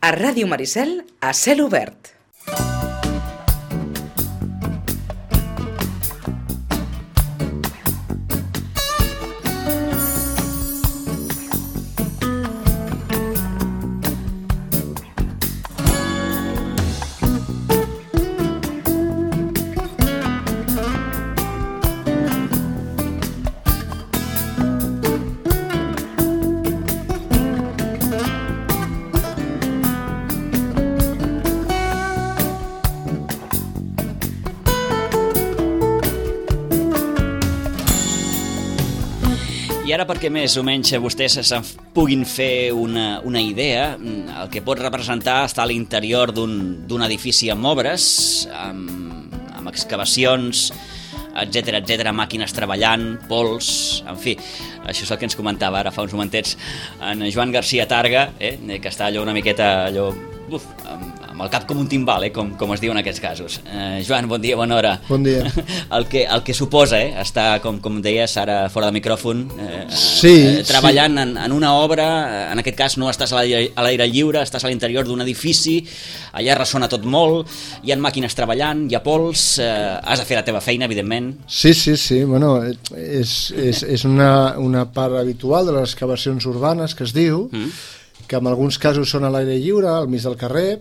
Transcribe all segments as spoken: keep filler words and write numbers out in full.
A Ràdio Maricel, a cel obert. I ara, perquè més o menys vostès se'n puguin fer una, una idea, el que pot representar està a l'interior d'un edifici amb obres, amb, amb excavacions, etcètera, etcètera, màquines treballant, pols, en fi, això és el que ens comentava ara fa uns momentets en Joan García Targa, eh, que està allò una miqueta allò, uf, amb, amb el cap com un timbal, eh, com, com es diu en aquests casos. Eh, Joan, bon dia, bona hora. Bon dia. El que, el que suposa, eh, estar, com, com deies, ara fora de micròfon, eh, sí, eh, treballant sí. En, en una obra, en aquest cas no estàs a l'aire lliure, estàs a l'interior d'un edifici, allà ressona tot molt, hi ha màquines treballant, hi ha pols, eh, has de fer la teva feina, evidentment. Sí, sí, sí, bueno, és, és, és una, una part habitual de les excavacions urbanes que es diu, mm. que en alguns casos són a l'aire lliure, al mig del carrer,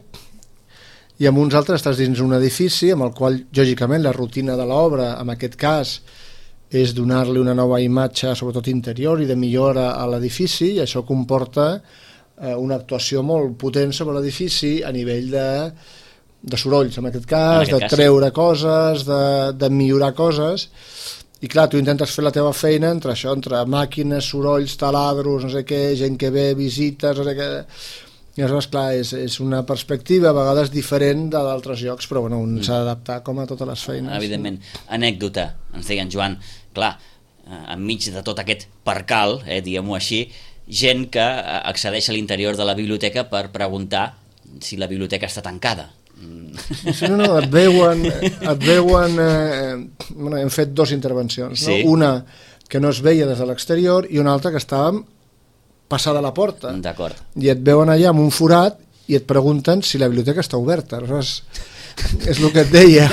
i en uns altres estàs dins un edifici amb el qual, lògicament, la rutina de l'obra, en aquest cas, és donar-li una nova imatge, sobretot interior, i de millora a l'edifici, i això comporta eh, una actuació molt potent sobre l'edifici a nivell de, de sorolls, en aquest cas, en aquest de cas, treure sí. coses, de, de millorar coses, i clar, tu intentes fer la teva feina entre això, entre màquines, sorolls, taladros, no sé què, gent que ve, visites, no sé què... I aleshores, clar, és, és una perspectiva a vegades diferent de d'altres llocs, però bueno, un mm. s'ha d'adaptar com a totes les feines. Evidentment. Anècdota, ens deien, Joan, clar, enmig de tot aquest percal, eh, diguem-ho així, gent que accedeix a l'interior de la biblioteca per preguntar si la biblioteca està tancada. Sí, no, no, et veuen, et veuen eh, bueno, hem fet dues intervencions, sí. no? Una que no es veia des de l'exterior i una altra que estàvem passada a la porta. D'acord. I et veuen allà amb un forat i et pregunten si la biblioteca està oberta. Aleshores, és el que et deia.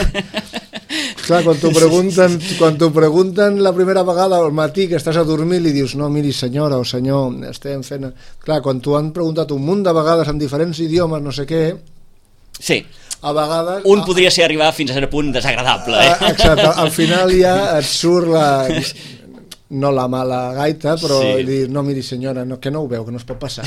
Clar, quan t'ho pregunten, quan t'ho pregunten la primera vegada al matí que estàs a dormir, li dius, no, miri senyora o senyor, estem fent... Clar, quan t'ho han preguntat un munt de vegades en diferents idiomes, no sé què... Sí. A vegades... Un podria ser arribar fins a cert punt desagradable. Eh? Exacte, al final ja et surt la... no la mala gaita, però sí. dir, no, miri senyora, no, que no ho veu, que no es pot passar.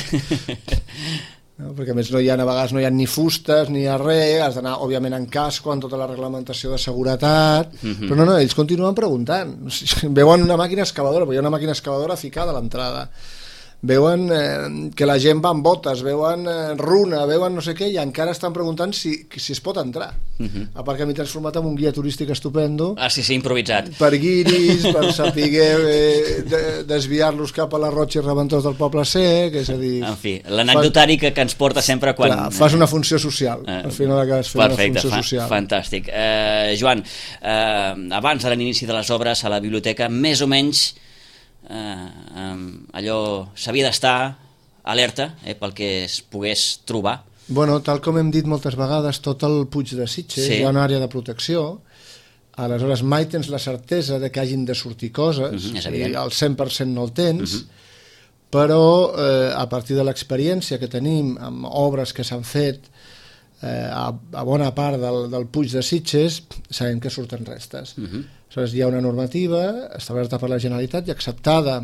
No, perquè a més no hi ha, a vegades no hi ha ni fustes, ni hi ha res, has d'anar, òbviament, en casco, amb tota la reglamentació de seguretat, mm-hmm. però no, no, ells continuen preguntant. Veuen una màquina excavadora, però hi ha una màquina excavadora ficada a l'entrada. Veuen eh, que la gent va amb botes, veuen eh, runa, veuen no sé què, i encara estan preguntant si, si es pot entrar. Uh-huh. A part que m'he transformat en un guia turístic estupendo. Ah, sí, sí, improvisat. Per guiris, per saber eh, de, desviar-los cap a la Roig i Reventós del Poble Sec, és a dir... En fi, l'anecdotari que, que ens porta sempre quan... Clar, fas una funció social, uh, al final acabes fent perfecte, una funció fa, social. Fantàstic. Uh, Joan, uh, abans de l'inici de les obres a la biblioteca, més o menys... Uh, um, allò s'havia d'estar alerta eh, pel que es pogués trobar. Bueno, tal com hem dit moltes vegades, tot el Puig de Sitges sí. hi ha una àrea de protecció, aleshores mai tens la certesa de que hagin de sortir coses, uh-huh, i al cent per cent no el tens, uh-huh. però eh, a partir de l'experiència que tenim amb obres que s'han fet eh, a, a bona part del, del Puig de Sitges, sabem que surten restes. Uh-huh. Aleshores, hi ha una normativa establerta per la Generalitat i acceptada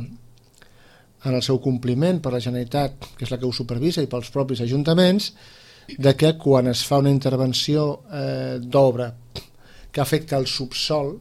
en el seu compliment per la Generalitat, que és la que ho supervisa, i pels propis ajuntaments, de que quan es fa una intervenció eh, d'obra que afecta el subsol,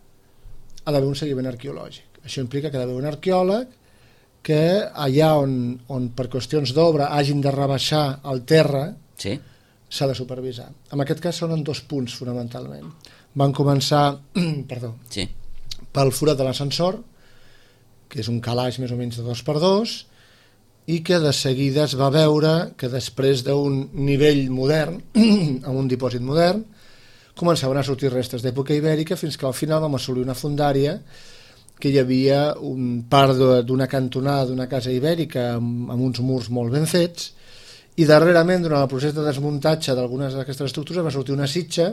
ha d'haver un seguiment arqueològic. Això implica que ha d'haver un arqueòleg que allà on, on per qüestions d'obra hagin de rebaixar el terra, sí. s'ha de supervisar. En aquest cas són en dos punts, fonamentalment. Van començar perdó, sí. pel forat de l'ascensor, que és un calaix més o menys de dos per dos, i que de seguida es va veure que després d'un nivell modern, amb un dipòsit modern, començaven a sortir restes d'època ibèrica fins que al final vam assolir una fundària que hi havia un part d'una cantonada d'una casa ibèrica amb, amb uns murs molt ben fets i darrerament, durant el procés de desmuntatge d'algunes d'aquestes estructures, va sortir una sitxa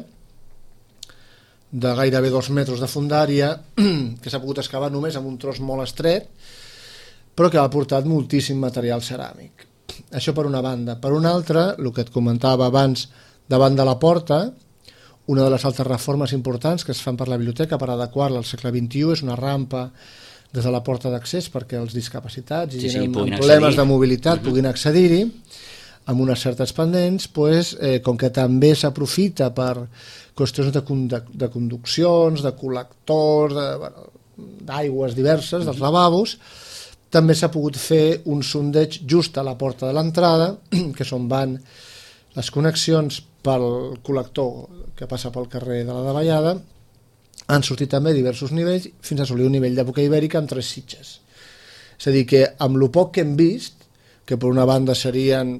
de gairebé dos metres de fondària que s'ha pogut excavar només amb un tros molt estret, però que ha aportat moltíssim material ceràmic. Això per una banda. Per una altra, el que et comentava abans, davant de la porta, una de les altres reformes importants que es fan per la biblioteca per adequar-la al segle vint-i-u és una rampa des de la porta d'accés perquè els discapacitats i sí, sí, amb problemes accedir. de mobilitat uh-huh. puguin accedir-hi amb unes certes pendents, pues, eh, com que també s'aprofita per qüestions de, de, de conduccions, de col·lectors, d'aigües diverses, uh-huh. dels lavabos, també s'ha pogut fer un sondeig just a la porta de l'entrada, que és on van les connexions pel col·lector que passa pel carrer de la Davallada. Han sortit també diversos nivells fins a assolir un nivell d'època ibèrica amb tres sitges. És a dir, que amb el poc que hem vist, que per una banda serien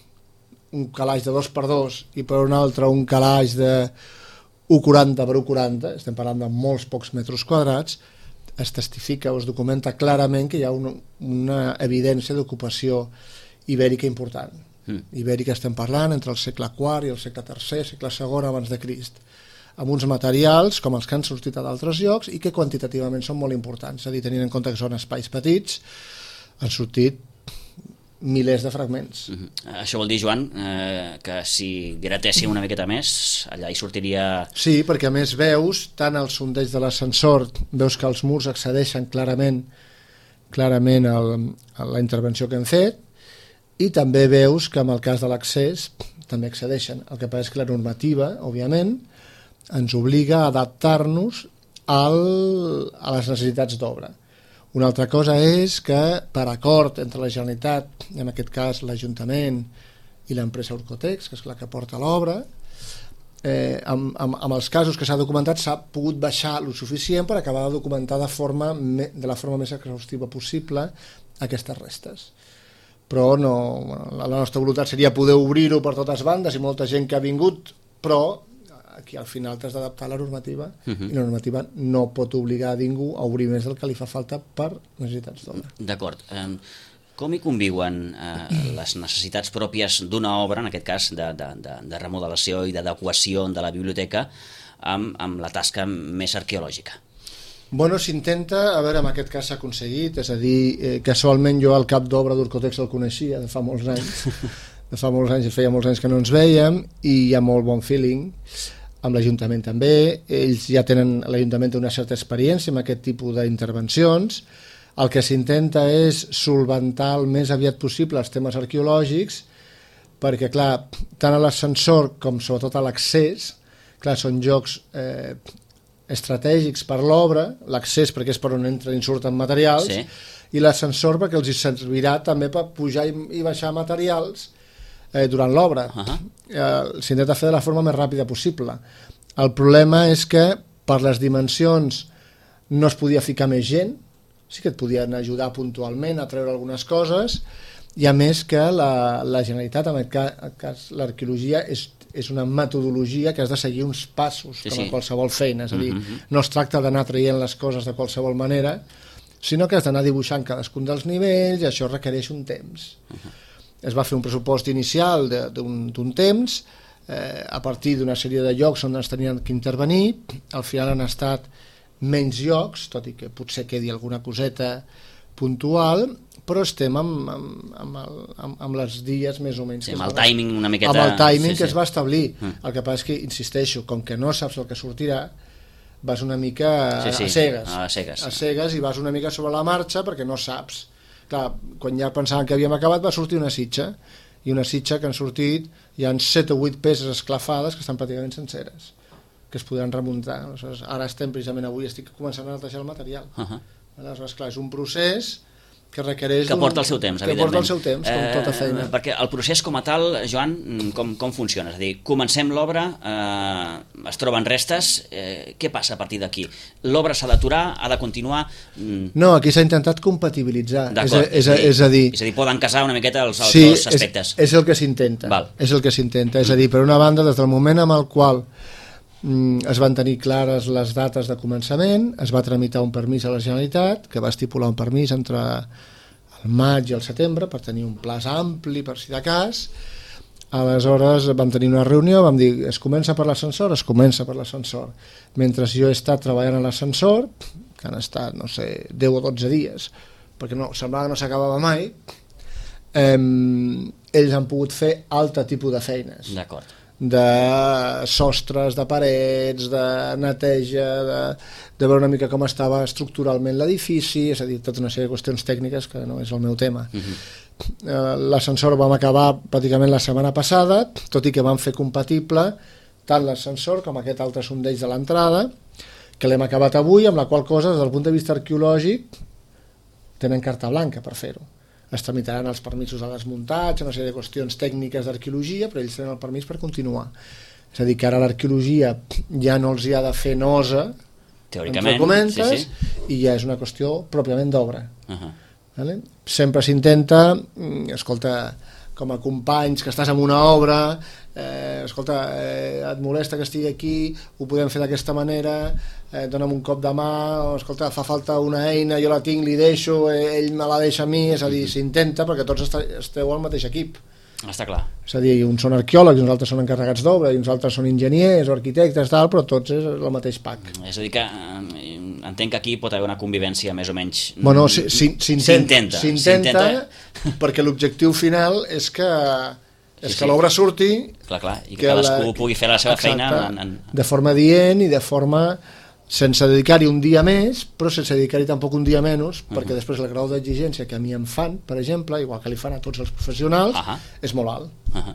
un calaix de dos per dos i per una altra un calaix de u coma quaranta per u coma quaranta, estem parlant de molts pocs metres quadrats, es testifica o es documenta clarament que hi ha una, una evidència d'ocupació ibèrica important. Mm. Ibèrica estem parlant entre el segle quart i el segle tercer, segle segon abans de Crist, amb uns materials com els que han sortit a d'altres llocs i que quantitativament són molt importants. És a dir, tenint en compte que són espais petits, han sortit milers de fragments. Mm-hmm. Això vol dir, Joan, eh, que si gratéssim una miqueta més, allà hi sortiria... Sí, perquè a més veus, tant al sondeig de l'ascensor, veus que els murs accedeixen clarament, clarament al, a la intervenció que hem fet, i també veus que en el cas de l'accés també accedeixen. El que passa és que la normativa, òbviament, ens obliga a adaptar-nos al, a les necessitats d'obra. Una altra cosa és que, per acord entre la Generalitat, en aquest cas l'Ajuntament i l'empresa Urcotex, que és la que porta l'obra, eh, amb, amb, amb els casos que s'ha documentat s'ha pogut baixar lo suficient per acabar de documentar de, forma, de la forma més exhaustiva possible aquestes restes. Però no, la nostra voluntat seria poder obrir-ho per totes bandes i molta gent que ha vingut, però aquí al final t'has d'adaptar a la normativa uh-huh. i la normativa no pot obligar a ningú a obrir més del que li fa falta per necessitats d'obra. D'acord. Um, com hi conviuen uh, les necessitats pròpies d'una obra, en aquest cas de, de, de, de remodelació i d'adequació de la biblioteca, amb, amb la tasca més arqueològica? Bueno, s'intenta, a veure, en aquest cas s'ha aconseguit, és a dir, eh, casualment jo al cap d'obra d'Urcotex el coneixia de fa molts anys, de fa molts anys, feia molts anys que no ens vèiem, i hi ha molt bon feeling, amb l'Ajuntament també, ells ja tenen, l'Ajuntament té una certa experiència en aquest tipus d'intervencions, el que s'intenta és solventar el més aviat possible els temes arqueològics, perquè, clar, tant a l'ascensor com sobretot a l'accés, clar, són llocs... Eh, estratègics per l'obra, l'accés perquè és per on entren i surten materials, sí. i l'ascensor perquè els servirà també per pujar i, i baixar materials eh, durant l'obra. Uh-huh. Eh, s'intenta fer de la forma més ràpida possible. El problema és que per les dimensions no es podia ficar més gent, sí que et podien ajudar puntualment a treure algunes coses, i a més que la, la Generalitat, en aquest cas l'arqueologia, és és una metodologia que has de seguir uns passos, sí, com en sí. qualsevol feina, és a dir, uh-huh. no es tracta d'anar traient les coses de qualsevol manera, sinó que has d'anar dibuixant cadascun dels nivells, i això requereix un temps. Uh-huh. Es va fer un pressupost inicial d'un temps, eh, a partir d'una sèrie de llocs on es tenien que intervenir, al final han estat menys llocs, tot i que potser quedi alguna coseta puntual, però estem amb, amb, amb, el, amb, amb les dies més o menys... Sí, amb el timing una miqueta... Amb el timing sí, sí. que es va establir. Mm. El que passa és que, insisteixo, com que no saps el que sortirà, vas una mica sí, sí. a cegues. A cegues. A cegues i vas una mica sobre la marxa perquè no saps. Clar, quan ja pensaven que havíem acabat va sortir una sitxa, i una sitxa que han sortit, hi ha set o vuit peces esclafades que estan pràcticament senceres, que es podran remuntar. Aleshores, ara estem, precisament avui, estic començant a netejar el material. Uh-huh. Aleshores, clar, és un procés que requereix... Que porta el seu temps, que evidentment. Que porta el seu temps, com eh, tota feina. Perquè el procés com a tal, Joan, com, com funciona? És a dir, comencem l'obra, eh, es troben restes, eh, què passa a partir d'aquí? L'obra s'ha d'aturar, ha de continuar? No, aquí s'ha intentat compatibilitzar. D'acord, és, és, és a dir... És a dir, poden casar una miqueta els, els sí, dos aspectes. És, és el que s'intenta. És el que s'intenta. És a dir, per una banda, des del moment amb el qual es van tenir clares les dates de començament, es va tramitar un permís a la Generalitat, que va estipular un permís entre al maig i al setembre, per tenir un plaç ampli, per si de cas. Aleshores vam tenir una reunió, vam dir, es comença per l'ascensor, es comença per l'ascensor. Mentre jo he estat treballant a l'ascensor, que han estat, no sé, deu o dotze dies, perquè no, semblava que no s'acabava mai, eh, ells han pogut fer altre tipus de feines. D'acord. De sostres, de parets, de neteja, de, de veure una mica com estava estructuralment l'edifici, és a dir, tota una sèrie de qüestions tècniques que no és el meu tema. Uh-huh. L'ascensor vam acabar pràcticament la setmana passada, tot i que vam fer compatible tant l'ascensor com aquest altre sondeig de l'entrada, que l'hem acabat avui, amb la qual cosa, des del punt de vista arqueològic, tenen carta blanca per fer-ho. Es tramitaran els permisos de desmuntatge, una sèrie de qüestions tècniques d'arqueologia, però ells tenen el permís per continuar. És a dir, que ara l'arqueologia ja no els hi ha de fer nosa, teòricament, comentes, sí, sí. I ja és una qüestió pròpiament d'obra. Uh-huh. Vale? Sempre s'intenta, escolta, com a companys que estàs en una obra, eh, escolta, eh, et molesta que estigui aquí, ho podem fer d'aquesta manera, eh, dona'm un cop de mà, o escolta, fa falta una eina, jo la tinc, li deixo, eh, ell me la deixa a mi, és a dir, s'intenta perquè tots esteu al mateix equip. Està clar. És a dir, uns són arqueòlegs, uns altres són encarregats d'obra, i uns altres són enginyers o arquitectes, tal, però tots és el mateix pack. És a dir que eh, entenc que aquí pot haver una convivència més o menys... Bueno, s'intenta, s'intenta, perquè l'objectiu final és que és sí, que sí. l'obra surti... Clar, clar, i que, que cadascú la, pugui fer la seva exacte, feina... En, en... de forma dient i de forma... sense dedicar-hi un dia més, però sense dedicar-hi tampoc un dia menys, uh-huh. perquè després el grau d'exigència que a mi em fan, per exemple, igual que li fan a tots els professionals, uh-huh. és molt alt. Uh-huh.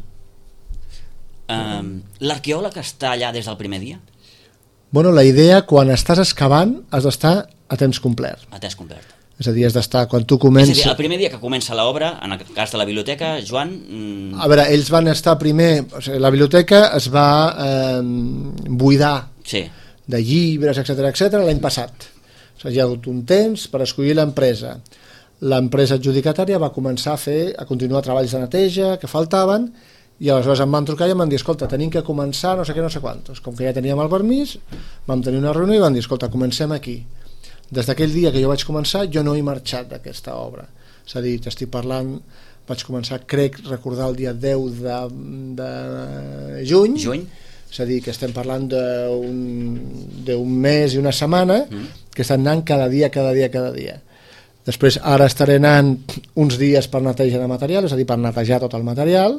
Um, L'arqueòleg està allà des del primer dia? Bueno, la idea, quan estàs excavant, has d'estar a temps complet. A temps complet. És a dir, has d'estar, quan tu comences... És a dir, el primer dia que comença l'obra, en el cas de la biblioteca, Joan... Mm... A veure, ells van estar primer... O sigui, la biblioteca es va eh, buidar. Sí. De llibres, etcètera, etcètera, l'any passat. O sigui, hi ha hagut un temps per escollir l'empresa. L'empresa adjudicatària va començar a fer, a continuar treballs de neteja que faltaven, i aleshores em van trucar i em van dir, escolta, tenim que començar no sé què, no sé quantos. Com que ja teníem el permís, vam tenir una reunió i van dir, escolta, comencem aquí. Des d'aquell dia que jo vaig començar, jo no he marxat d'aquesta obra. És a dir, t'estic parlant, vaig començar, crec, recordar el dia deu de, de juny, juny, és a dir, que estem parlant d'un mes i una setmana, mm. que estan anant cada dia, cada dia, cada dia. Després, ara estaré anant uns dies per neteja de material, és a dir, per netejar tot el material,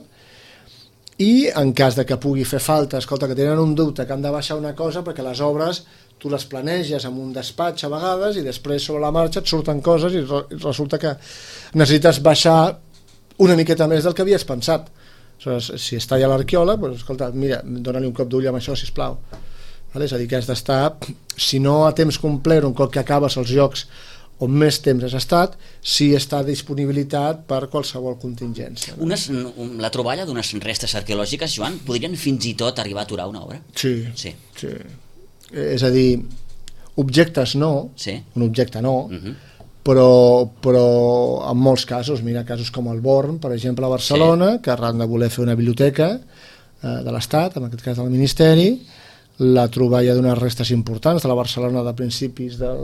i en cas de que pugui fer falta, escolta, que tenen un dubte, que han de baixar una cosa, perquè les obres tu les planeges amb un despatx a vegades, i després sobre la marxa et surten coses i resulta que necessites baixar una miqueta més del que havies pensat. Si està allà l'arqueòleg, doncs, escolta, mira, dona-li un cop d'ull amb això, sisplau. Vale? És a dir, que has d'estar, si no a temps complet, un cop que acabes els llocs on més temps has estat, sí està a disponibilitat per qualsevol contingència. No? Unes, la troballa d'unes restes arqueològiques, Joan, podrien fins i tot arribar a aturar una obra? Sí, sí. sí. És a dir, objectes no, sí. un objecte no, uh-huh. però, però en molts casos, mira, casos com el Born, per exemple, a Barcelona, sí. que arran de voler fer una biblioteca eh, de l'Estat, en aquest cas del Ministeri, la troballa d'unes restes importants de la Barcelona de principis del,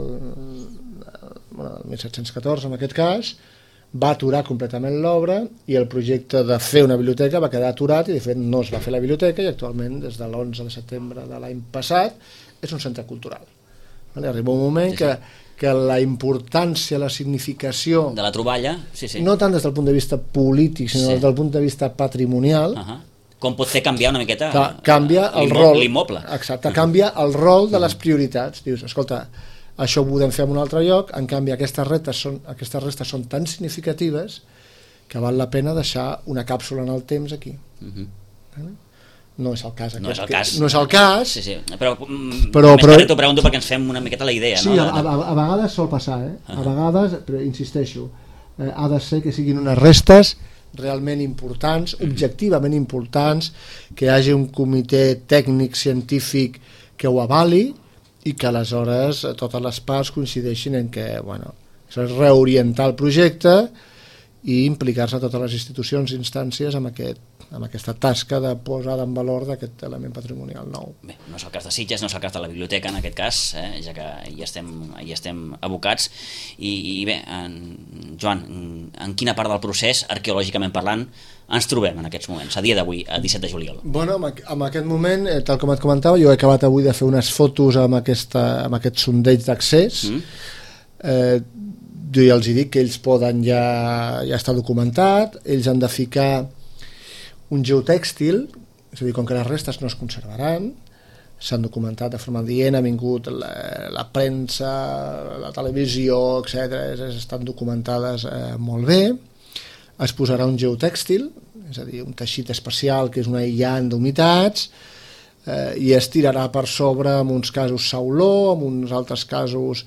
bueno, del mil set-cents catorze, en aquest cas, va aturar completament l'obra i el projecte de fer una biblioteca va quedar aturat i de fet no es va fer la biblioteca i actualment des de l'onze de setembre de l'any passat és un centre cultural. Vale? Arriba un moment sí, sí. que que la importància, la significació... De la troballa, sí, sí. No tant des del punt de vista polític, sinó sí. des del punt de vista patrimonial... Uh-huh. Com pot fer canviar una miqueta... Que canvia el rol... L'immoble. Exacte, canvia el rol de les prioritats. Dius, escolta, això ho podem fer en un altre lloc, en canvi aquestes restes són, aquestes restes són tan significatives que val la pena deixar una càpsula en el temps aquí. Uh-huh. Vale? No és el cas. No és el cas. No és el cas. Sí, sí. Però, però, més però... t'ho pregunto perquè ens fem una miqueta la idea. Sí, no? a, a, a vegades sol passar, eh? Uh-huh. A vegades, però insisteixo, eh, ha de ser que siguin unes restes realment importants, uh-huh. objectivament importants, que hi hagi un comitè tècnic científic que ho avali i que aleshores totes les parts coincideixin en que, bueno, això és reorientar el projecte i implicar-se a totes les institucions i instàncies amb, aquest, amb aquesta tasca de posada en valor d'aquest element patrimonial nou. Bé, no és el cas de Sitges, no és el cas de la biblioteca en aquest cas, eh, ja que hi estem, hi estem abocats. I, i bé, en, Joan, en quina part del procés, arqueològicament parlant, ens trobem en aquests moments, a dia d'avui, a disset de juliol? Bueno, en aquest moment, eh, tal com et comentava, jo he acabat avui de fer unes fotos amb, aquesta, amb aquest sondeig d'accés. Mm. Eh, jo ja els hi dic que ells poden ja, ja està documentat, ells han de ficar un geotèxtil, és a dir, com que les restes no es conservaran, s'han documentat de forma dient, ha vingut la, la premsa, la televisió, etcètera, estan documentades eh, molt bé. Es posarà un geotèxtil, és a dir, un teixit especial que és un aïllant d'humitats, eh, i es tirarà per sobre, en uns casos sauló, en uns altres casos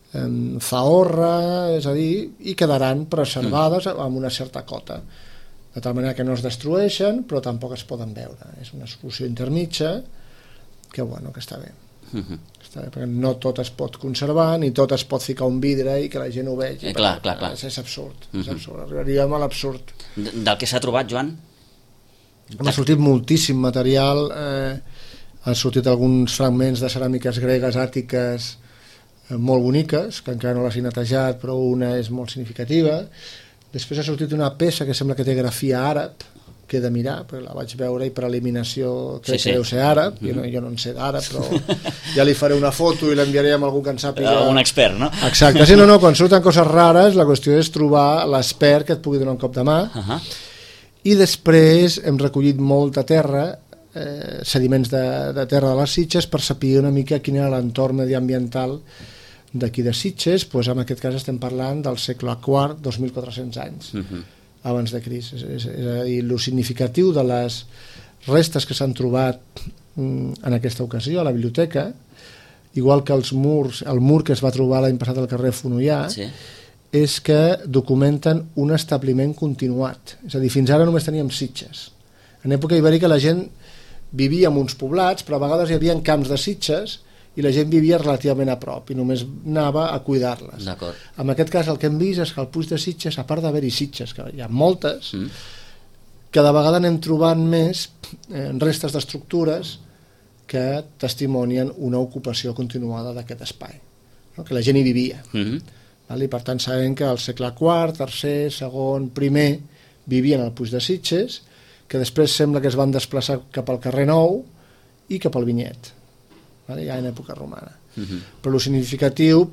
zahorra, és a dir, i quedaran preservades amb una certa cota, de tal manera que no es destrueixen però tampoc es poden veure. És una solució intermitja que, bueno, que està bé. Uh-huh. Està bé, perquè no tot es pot conservar ni tot es pot ficar un vidre i que la gent ho vegi. Eh, clar, clar, clar. És, és absurd, uh-huh. és absurd, arribaríem a l'absurd. Del que s'ha trobat, Joan? Ha sortit moltíssim material, eh, han sortit alguns fragments de ceràmiques gregues, àtiques, molt boniques, que encara no les he netejat, però una és molt significativa. Després ha sortit una peça que sembla que té grafia àrab, que he de mirar, però la vaig veure i per eliminació crec sí, sí. que deu ser àrab, jo no, jo no en sé d'àrab, però ja li faré una foto i l'enviaré a algú que en sàpiga. Un expert, no? Exacte, sí, no, no, quan surten coses rares, la qüestió és trobar l'expert que et pugui donar un cop de mà. Uh-huh. I després hem recollit molta terra, eh, sediments de, de terra de les Sitges, per saber una mica quin era l'entorn mediambiental d'aquí de Sitges. Doncs en aquest cas estem parlant del segle quart, dos mil quatre-cents anys, uh-huh. abans de Crist. És, és, és a dir, el significatiu de les restes que s'han trobat mm, en aquesta ocasió a la biblioteca, igual que els murs, el mur que es va trobar l'any passat al carrer Fonollà, sí. és que documenten un establiment continuat. És a dir, fins ara només teníem Sitges. En època ibèrica la gent vivia en uns poblats, però a vegades hi havia camps de Sitges i la gent vivia relativament a prop i només anava a cuidar-les. En aquest cas el que hem vist és que al Puig de Sitges, a part d'haver-hi Sitges, que hi ha moltes, mm. cada vegada anem trobant més eh, restes d'estructures que testimonien una ocupació continuada d'aquest espai, no? Que la gent hi vivia. Mm-hmm. Val? I per tant sabem que al segle quart, tercer, segon, primer vivien al Puig de Sitges, que després sembla que es van desplaçar cap al carrer Nou i cap al Vinyet, ja en època romana. Uh-huh. Però el significatiu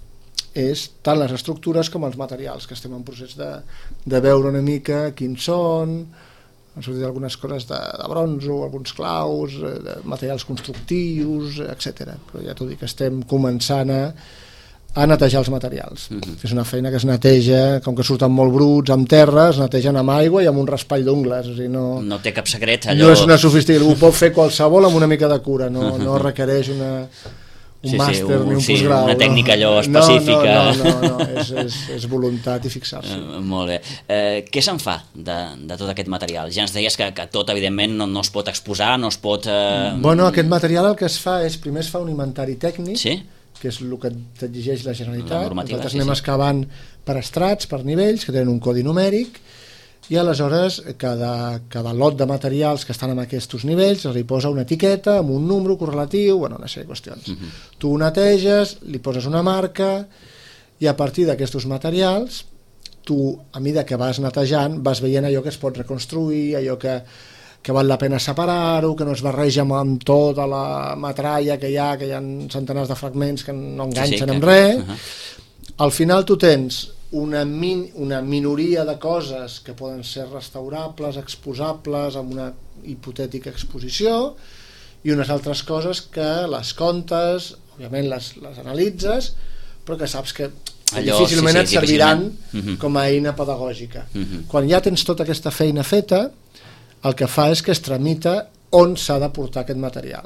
és tant les estructures com els materials, que estem en procés de, de veure una mica quins són. Han sortit algunes coses de, de bronzo, alguns claus, de materials constructius, etcètera. Però ja t'ho dic, estem començant a, a netejar els materials. Uh-huh. És una feina que es neteja, com que surten molt bruts, amb terra, es netegen amb aigua i amb un raspall d'ungles. O sigui, no, no té cap secret, allò... No és una sofisticació, ho pot fer qualsevol amb una mica de cura, no, uh-huh. no requereix una, un sí, màster sí, un, ni un sí, postgrau. Una tècnica allò específica. No, no, no, no, no és, és, és voluntat i fixar-se. Uh, molt bé. Uh, què se'n fa de, de tot aquest material? Ja ens deies que, que tot, evidentment, no, no es pot exposar, no es pot... Uh... Bueno, aquest material el que es fa és, primer es fa un inventari tècnic, sí? que és el que t'exigeix la Generalitat. Nosaltres sí, anem sí. excavant per estrats, per nivells, que tenen un codi numèric, i aleshores cada, cada lot de materials que estan en aquests nivells els hi posa una etiqueta amb un número correlatiu, bueno, una sèrie de qüestions. Uh-huh. Tu ho neteges, li poses una marca, i a partir d'aquests materials, tu, a mida que vas netejant, vas veient allò que es pot reconstruir, allò que que val la pena separar-ho, que no es barreja amb, amb tota la metralla que hi ha, que hi ha centenars de fragments que no enganxen sí, sí, amb res. Uh-huh. Al final tu tens una, min, una minoria de coses que poden ser restaurables, exposables, amb una hipotètica exposició, i unes altres coses que les comptes, òbviament les, les analitzes, però que saps que allò, difícilment sí, sí, et serviran difícilment. Uh-huh. com a eina pedagògica. Uh-huh. Quan ja tens tota aquesta feina feta, el que fa és que es tramita on s'ha de portar aquest material.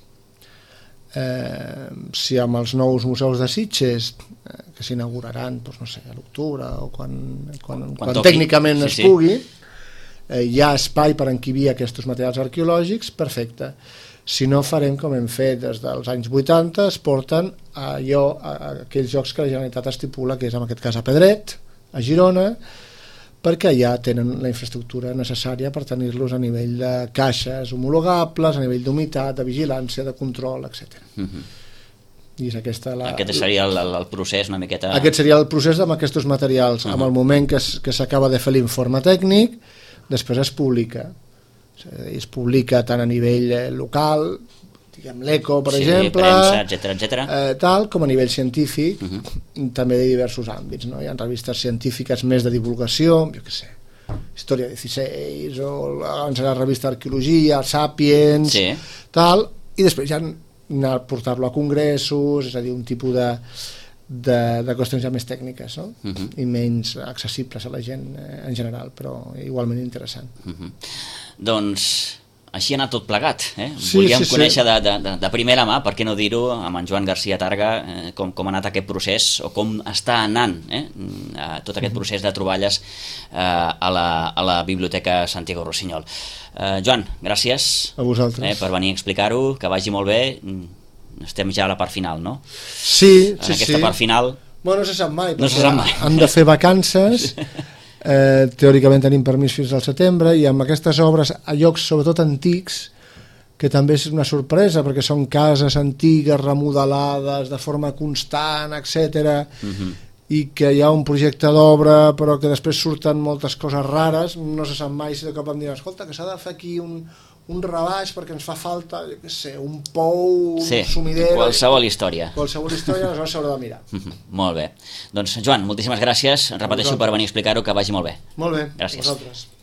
Eh, si amb els nous museus de Sitges, eh, que s'inauguraran doncs, no sé, a l'octubre o quan, quan, quan, quan tècnicament sí, es sí. pugui, eh, hi ha espai per encabir aquests materials arqueològics, perfecte. Si no, farem com hem fet des dels anys vuitanta, es porten a, allò, a aquells llocs que la Generalitat estipula, que és en aquest cas a Pedret, a Girona, perquè ja tenen la infraestructura necessària per tenir-los a nivell de caixes homologables, a nivell d'humitat, de vigilància, de control, etcètera. Uh-huh. I és aquesta la... Aquest seria el, el, el procés una miqueta... Aquest seria el procés amb aquests materials. Uh-huh. En el moment que, es, que s'acaba de fer l'informe tècnic, després es publica. Es publica tant a nivell local, diguem l'Eco, per sí, exemple, premsa, etcètera, etcètera. Eh, tal, com a nivell científic, uh-huh. també de diversos àmbits. No? Hi ha revistes científiques més de divulgació, jo què sé, Història dieciséis, o abans era la revista d'Arqueologia, Sapiens, sí. tal, i després ja anar a portar-lo a congressos, és a dir, un tipus de, de, de qüestions ja més tècniques, no? Uh-huh. I menys accessibles a la gent eh, en general, però igualment interessant. Uh-huh. Doncs així ha anat tot plegat, eh? Sí, Volíem sí, conèixer sí. De, de, de primera mà, per què no dir-ho, amb en Joan García Targa, eh, com, com ha anat aquest procés, o com està anant eh? tot aquest procés de troballes eh, a, la, a la Biblioteca Santiago Rossinyol. Eh, Joan, gràcies a vosaltres eh, per venir a explicar-ho, que vagi molt bé. Estem ja a la part final, no? Sí, sí, en aquesta sí. part final... Bueno, no se sap mai, no se sap mai. Han de fer vacances... Eh, teòricament tenim permís fins al setembre, i amb aquestes obres a llocs sobretot antics, que també és una sorpresa perquè són cases antigues remodelades de forma constant, etcètera, uh-huh. i que hi ha un projecte d'obra però que després surten moltes coses rares, no se sap mai si de cop em diuen escolta, que s'ha de fer aquí un, un rebaix perquè ens fa falta, jo què sé, un pou, sí, un sumidero... qualsevol història. Qualsevol història, aleshores s'haurà de mirar. Uh-huh. Molt bé. Doncs, Joan, moltíssimes gràcies. Repeteixo per venir a explicar-ho, que vagi molt bé. Molt bé, gràcies. vosaltres.